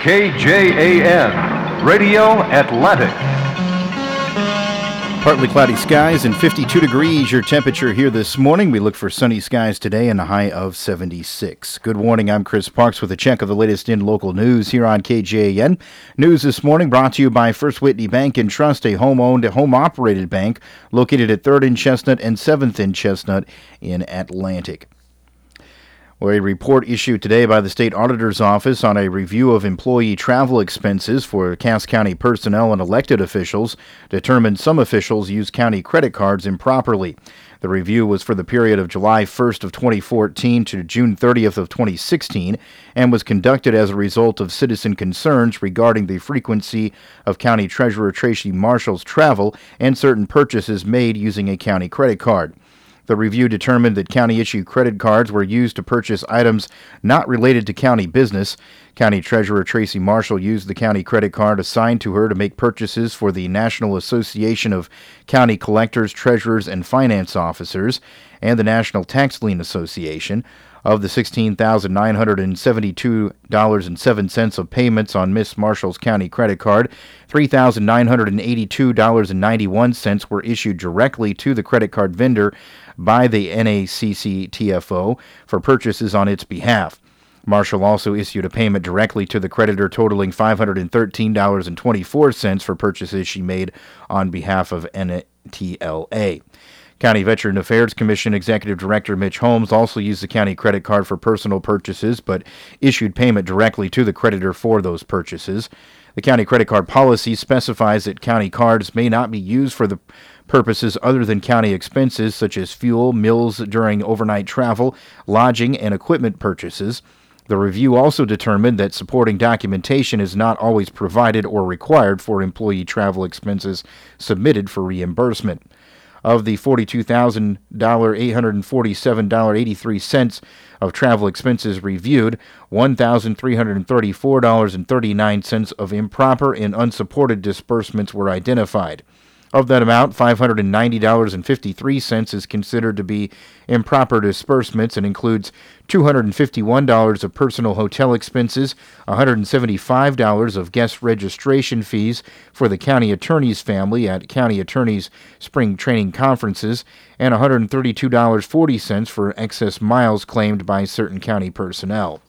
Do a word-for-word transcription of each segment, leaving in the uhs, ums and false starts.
K J A N, Radio Atlantic. Partly cloudy skies and fifty-two degrees your temperature here this morning. We look for sunny skies today and a high of seventy-six. Good morning, I'm Chris Parks with a check of the latest in local news here on K J A N. News this morning brought to you by First Whitney Bank and Trust, a home-owned, home-operated bank located at third and Chestnut and seventh and Chestnut in Atlantic. Well, a report issued today by the State Auditor's Office on a review of employee travel expenses for Cass County personnel and elected officials determined some officials use county credit cards improperly. The review was for the period of July first of twenty fourteen to June thirtieth of twenty sixteen and was conducted as a result of citizen concerns regarding the frequency of County Treasurer Tracy Marshall's travel and certain purchases made using a county credit card. The review determined that county-issued credit cards were used to purchase items not related to county business. County Treasurer Tracy Marshall used the county credit card assigned to her to make purchases for the National Association of County Collectors, Treasurers, and Finance Officers and the National Tax Lien Association. Of the sixteen thousand nine hundred seventy-two dollars and seven cents of payments on Miss Marshall's county credit card, three thousand nine hundred eighty-two dollars and ninety-one cents were issued directly to the credit card vendor by the N A C C T F O for purchases on its behalf. Marshall also issued a payment directly to the creditor totaling five hundred thirteen dollars and twenty-four cents for purchases she made on behalf of N T L A. County Veteran Affairs Commission Executive Director Mitch Holmes also used the county credit card for personal purchases, but issued payment directly to the creditor for those purchases. The county credit card policy specifies that county cards may not be used for the purposes other than county expenses, such as fuel, meals during overnight travel, lodging, and equipment purchases. The review also determined that supporting documentation is not always provided or required for employee travel expenses submitted for reimbursement. Of the forty-two thousand eight hundred forty-seven dollars and eighty-three cents of travel expenses reviewed, one thousand three hundred thirty-four dollars and thirty-nine cents of improper and unsupported disbursements were identified. Of that amount, five hundred ninety dollars and fifty-three cents is considered to be improper disbursements and includes two hundred fifty-one dollars of personal hotel expenses, one hundred seventy-five dollars of guest registration fees for the county attorney's family at county attorney's spring training conferences, and one hundred thirty-two dollars and forty cents for excess miles claimed by certain county personnel.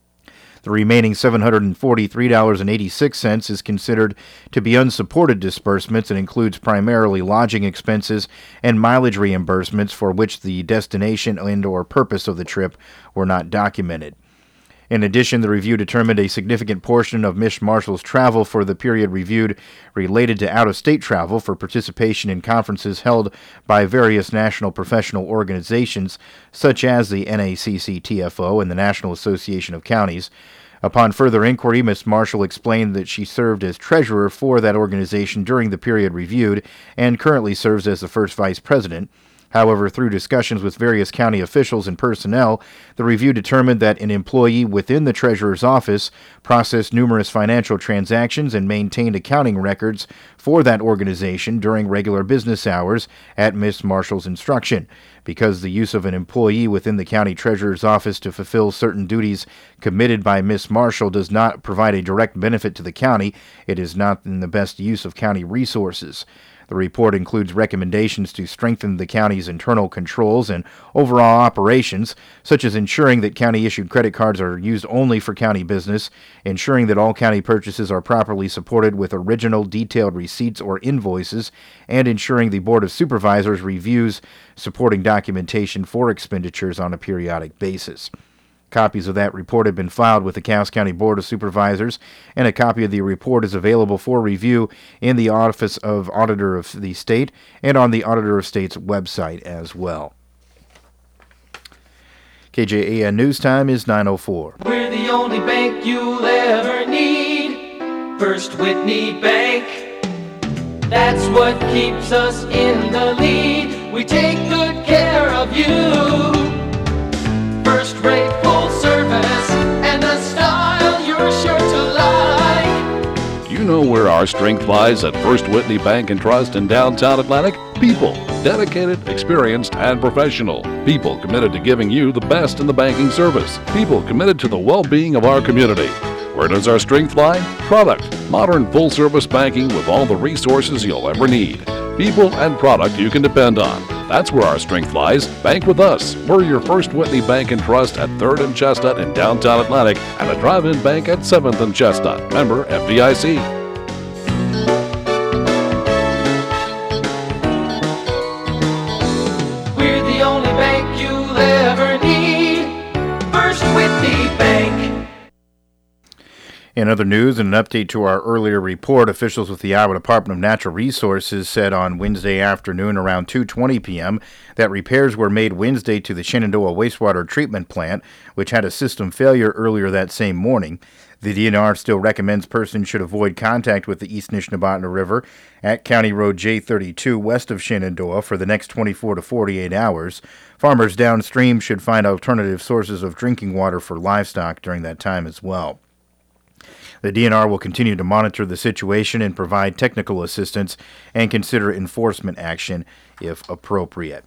The remaining seven hundred forty-three dollars and eighty-six cents is considered to be unsupported disbursements and includes primarily lodging expenses and mileage reimbursements for which the destination and or purpose of the trip were not documented. In addition, the review determined a significant portion of Miss Marshall's travel for the period reviewed related to out-of-state travel for participation in conferences held by various national professional organizations, such as the N A C C T F O and the National Association of Counties. Upon further inquiry, Miss Marshall explained that she served as treasurer for that organization during the period reviewed and currently serves as the first vice president. However, through discussions with various county officials and personnel, the review determined that an employee within the treasurer's office processed numerous financial transactions and maintained accounting records for that organization during regular business hours at Miss Marshall's instruction. Because the use of an employee within the county treasurer's office to fulfill certain duties committed by Miss Marshall does not provide a direct benefit to the county, it is not in the best use of county resources. The report includes recommendations to strengthen the county's internal controls and overall operations, such as ensuring that county-issued credit cards are used only for county business, ensuring that all county purchases are properly supported with original detailed receipts or invoices, and ensuring the Board of Supervisors reviews supporting documentation for expenditures on a periodic basis. Copies of that report have been filed with the Cass County Board of Supervisors, and a copy of the report is available for review in the Office of Auditor of the State and on the Auditor of State's website as well. K J A N News Time is nine oh four. We're the only bank you'll ever need. First Whitney Bank. That's what keeps us in the lead. We take good care of you. First rate full service and a style you're sure to like. You know where our strength lies at First Whitney Bank and Trust in downtown Atlantic? People. Dedicated, experienced, and professional. People committed to giving you the best in the banking service. People committed to the well-being of our community. Where does our strength lie? Product. Modern full-service banking with all the resources you'll ever need. People and product you can depend on. That's where our strength lies. Bank with us. We're your First Whitney Bank and Trust at third and Chestnut in downtown Atlantic and a drive-in bank at seventh and Chestnut. Member F D I C. We're the only bank you'll ever need. First Whitney Bank. In other news, and an update to our earlier report, officials with the Iowa Department of Natural Resources said on Wednesday afternoon around two twenty p.m. that repairs were made Wednesday to the Shenandoah wastewater treatment plant, which had a system failure earlier that same morning. The D N R still recommends persons should avoid contact with the East Nishnabotna River at County Road J thirty-two west of Shenandoah for the next twenty-four to forty-eight hours. Farmers downstream should find alternative sources of drinking water for livestock during that time as well. The D N R will continue to monitor the situation and provide technical assistance and consider enforcement action if appropriate.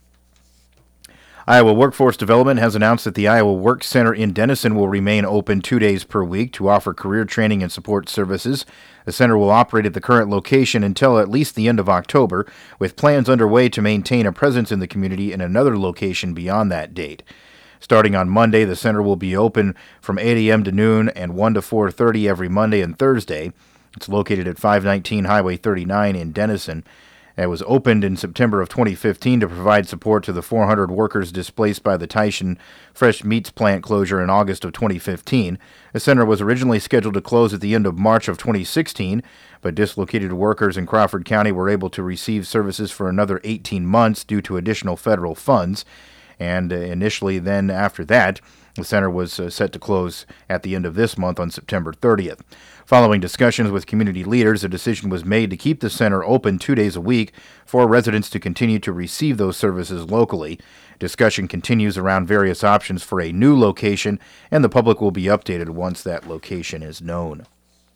Iowa Workforce Development has announced that the Iowa Work Center in Denison will remain open two days per week to offer career training and support services. The center will operate at the current location until at least the end of October, with plans underway to maintain a presence in the community in another location beyond that date. Starting on Monday, the center will be open from eight a.m. to noon and one to four thirty every Monday and Thursday. It's located at five nineteen Highway thirty-nine in Denison. It was opened in September of twenty fifteen to provide support to the four hundred workers displaced by the Tyson Fresh Meats plant closure in August of twenty fifteen. The center was originally scheduled to close at the end of March of twenty sixteen, but dislocated workers in Crawford County were able to receive services for another eighteen months due to additional federal funds. And uh, initially, then after that, the center was uh, set to close at the end of this month on September thirtieth. Following discussions with community leaders, a decision was made to keep the center open two days a week for residents to continue to receive those services locally. Discussion continues around various options for a new location, and the public will be updated once that location is known.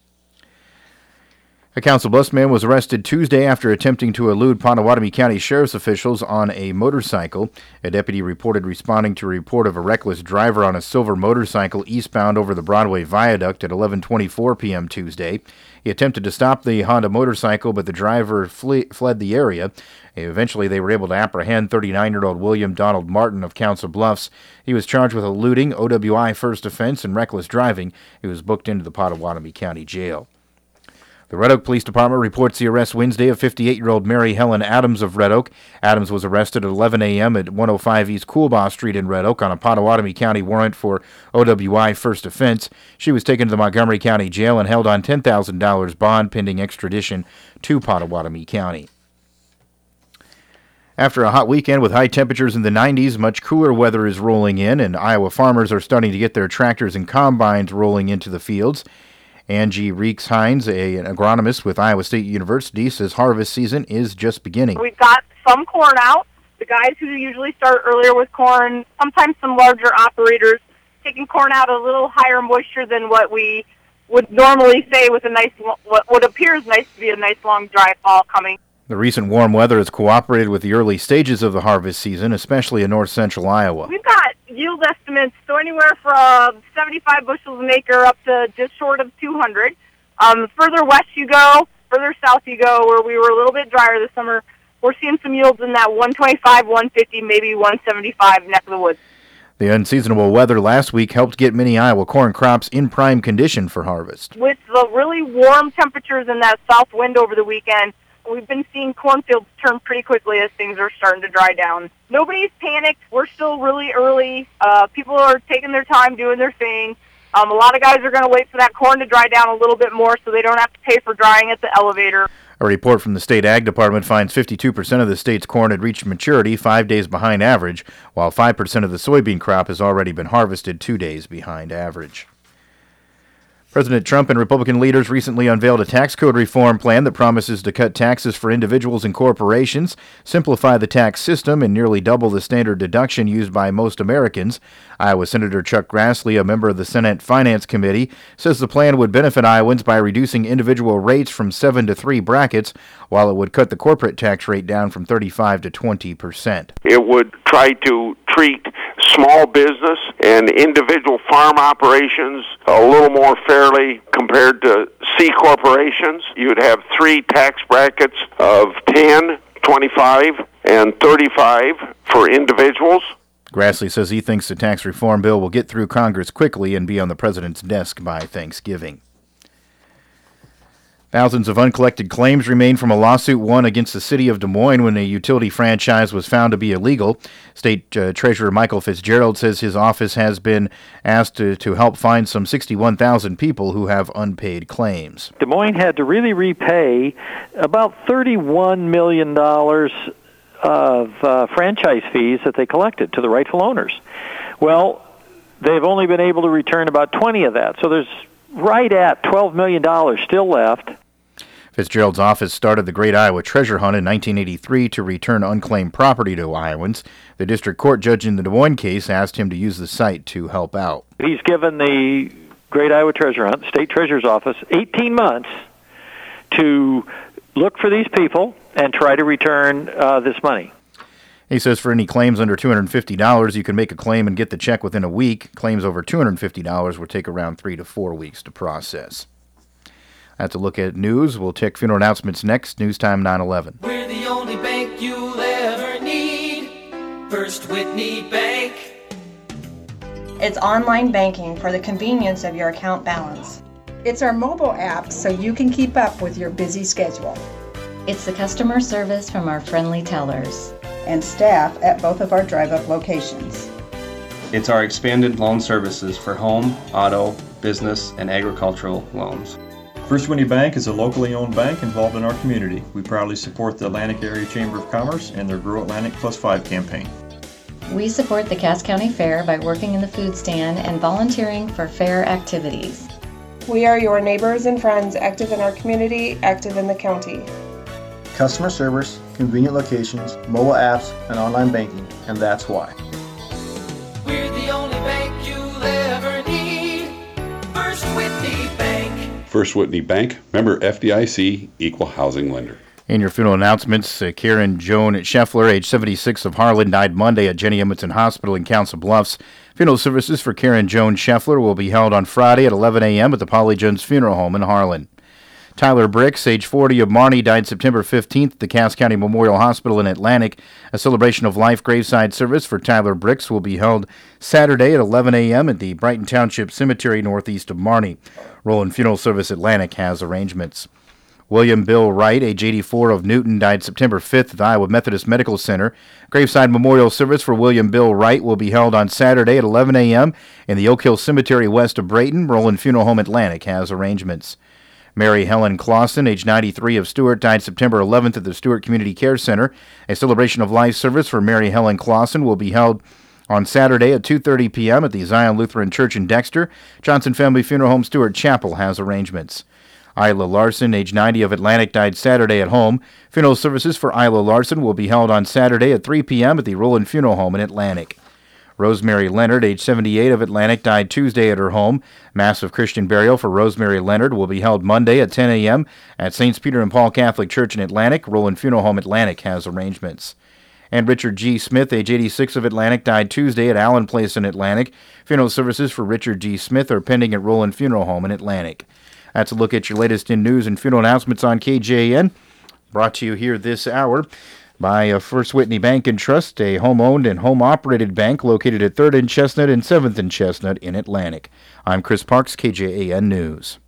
A Council Bluffs man was arrested Tuesday after attempting to elude Pottawatomie County Sheriff's officials on a motorcycle. A deputy reported responding to a report of a reckless driver on a silver motorcycle eastbound over the Broadway Viaduct at eleven twenty-four p.m. Tuesday. He attempted to stop the Honda motorcycle, but the driver fle- fled the area. Eventually, they were able to apprehend thirty-nine-year-old William Donald Martin of Council Bluffs. He was charged with eluding, O W I first offense, and reckless driving. He was booked into the Pottawatomie County Jail. The Red Oak Police Department reports the arrest Wednesday of fifty-eight-year-old Mary Helen Adams of Red Oak. Adams was arrested at eleven a.m. at one oh five East Coolbaugh Street in Red Oak on a Pottawatomie County warrant for O W I first offense. She was taken to the Montgomery County Jail and held on ten thousand dollars bond pending extradition to Pottawatomie County. After a hot weekend with high temperatures in the nineties, much cooler weather is rolling in, and Iowa farmers are starting to get their tractors and combines rolling into the fields. Angie Reeks-Hines, a, an agronomist with Iowa State University, says harvest season is just beginning. We've got some corn out. The guys who usually start earlier with corn, sometimes some larger operators, taking corn out a little higher moisture than what we would normally say with a nice, what, what appears nice to be a nice long dry fall coming. The recent warm weather has cooperated with the early stages of the harvest season, especially in north central Iowa. We've got yield estimates, so anywhere from seventy-five bushels an acre up to just short of two hundred. Um, further west you go, further south you go, where we were a little bit drier this summer, we're seeing some yields in that one twenty-five, one fifty, maybe one seventy-five neck of the woods. The unseasonable weather last week helped get many Iowa corn crops in prime condition for harvest. With the really warm temperatures and that south wind over the weekend, we've been seeing cornfields turn pretty quickly as things are starting to dry down. Nobody's panicked. We're still really early. Uh, people are taking their time doing their thing. Um, a lot of guys are going to wait for that corn to dry down a little bit more so they don't have to pay for drying at the elevator. A report from the State Ag Department finds fifty-two percent of the state's corn had reached maturity, five days behind average, while five percent of the soybean crop has already been harvested, two days behind average. President Trump and Republican leaders recently unveiled a tax code reform plan that promises to cut taxes for individuals and corporations, simplify the tax system, and nearly double the standard deduction used by most Americans. Iowa Senator Chuck Grassley, a member of the Senate Finance Committee, says the plan would benefit Iowans by reducing individual rates from seven to three brackets, while it would cut the corporate tax rate down from thirty-five to twenty percent. It would try to treat small business and individual farm operations a little more fairly compared to C corporations. You'd have three tax brackets of ten, twenty-five, and thirty-five for individuals. Grassley says he thinks the tax reform bill will get through Congress quickly and be on the president's desk by Thanksgiving. Thousands of uncollected claims remain from a lawsuit won against the city of Des Moines when a utility franchise was found to be illegal. State uh, Treasurer Michael Fitzgerald says his office has been asked to, to help find some sixty-one thousand people who have unpaid claims. Des Moines had to really repay about thirty-one million dollars of uh, franchise fees that they collected to the rightful owners. Well, they've only been able to return about twenty of that, so there's right at twelve million dollars still left. Fitzgerald's office started the Great Iowa Treasure Hunt in nineteen eighty-three to return unclaimed property to Iowans. The district court judge in the Des Moines case asked him to use the site to help out. He's given the Great Iowa Treasure Hunt, State Treasurer's Office, eighteen months to look for these people and try to return uh, this money. He says for any claims under two hundred fifty dollars, you can make a claim and get the check within a week. Claims over two hundred fifty dollars will take around three to four weeks to process. That's a look at news. We'll take funeral announcements next. News time nine eleven. We're the only bank you'll ever need. First Whitney Bank. It's online banking for the convenience of your account balance. It's our mobile app so you can keep up with your busy schedule. It's the customer service from our friendly tellers. And staff at both of our drive-up locations. It's our expanded loan services for home, auto, business, and agricultural loans. First Whitney Bank is a locally owned bank involved in our community. We proudly support the Atlantic Area Chamber of Commerce and their Grow Atlantic Plus Five campaign. We support the Cass County Fair by working in the food stand and volunteering for fair activities. We are your neighbors and friends active in our community, active in the county. Customer service, convenient locations, mobile apps, and online banking, and that's why. We're the only bank you'll ever need. First Whitney Bank. First Whitney Bank, member F D I C, equal housing lender. In your funeral announcements, uh, Karen Joan Scheffler, age seventy-six, of Harlan, died Monday at Jenny Edmondson Hospital in Council Bluffs. Funeral services for Karen Joan Scheffler will be held on Friday at eleven a.m. at the Polly Jones Funeral Home in Harlan. Tyler Bricks, age forty, of Marnie, died September fifteenth at the Cass County Memorial Hospital in Atlantic. A celebration of life graveside service for Tyler Bricks will be held Saturday at eleven a.m. at the Brighton Township Cemetery northeast of Marnie. Roland Funeral Service Atlantic has arrangements. William Bill Wright, age eighty-four, of Newton, died September fifth at the Iowa Methodist Medical Center. Graveside memorial service for William Bill Wright will be held on Saturday at eleven a.m. in the Oak Hill Cemetery west of Brayton. Roland Funeral Home Atlantic has arrangements. Mary Helen Clausen, age ninety-three, of Stewart, died September eleventh at the Stewart Community Care Center. A celebration of life service for Mary Helen Clausen will be held on Saturday at two thirty p.m. at the Zion Lutheran Church in Dexter. Johnson Family Funeral Home Stewart Chapel has arrangements. Isla Larson, age ninety, of Atlantic, died Saturday at home. Funeral services for Isla Larson will be held on Saturday at three p.m. at the Roland Funeral Home in Atlantic. Rosemary Leonard, age seventy-eight, of Atlantic, died Tuesday at her home. Mass of Christian burial for Rosemary Leonard will be held Monday at ten a.m. at Saints Peter and Paul Catholic Church in Atlantic. Roland Funeral Home Atlantic has arrangements. And Richard G. Smith, age eighty-six, of Atlantic, died Tuesday at Allen Place in Atlantic. Funeral services for Richard G. Smith are pending at Roland Funeral Home in Atlantic. That's a look at your latest in news and funeral announcements on K J A N. Brought to you here this hour by uh, First Whitney Bank and Trust, a home-owned and home-operated bank located at third and Chestnut and seventh and Chestnut in Atlantic. I'm Chris Parks, K J A N News.